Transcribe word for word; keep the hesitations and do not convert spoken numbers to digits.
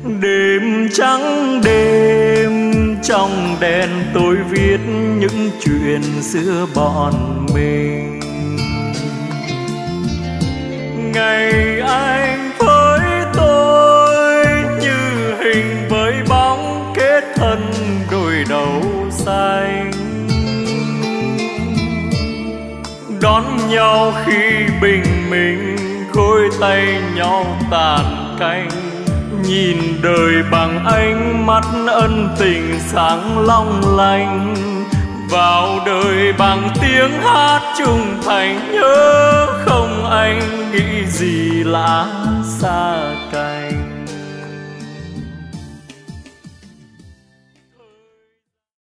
Đêm trắng đêm trong đèn tôi viết những chuyện xưa bọn mình. Ngày anh với tôi như hình với bóng kết thân đôi đầu xanh, đón nhau khi bình minh gối tay nhau tàn canh. Nhìn đời bằng ánh mắt ân tình sáng long lanh, vào đời bằng tiếng hát trung thành. Nhớ không anh nghĩ gì lạ xa cành.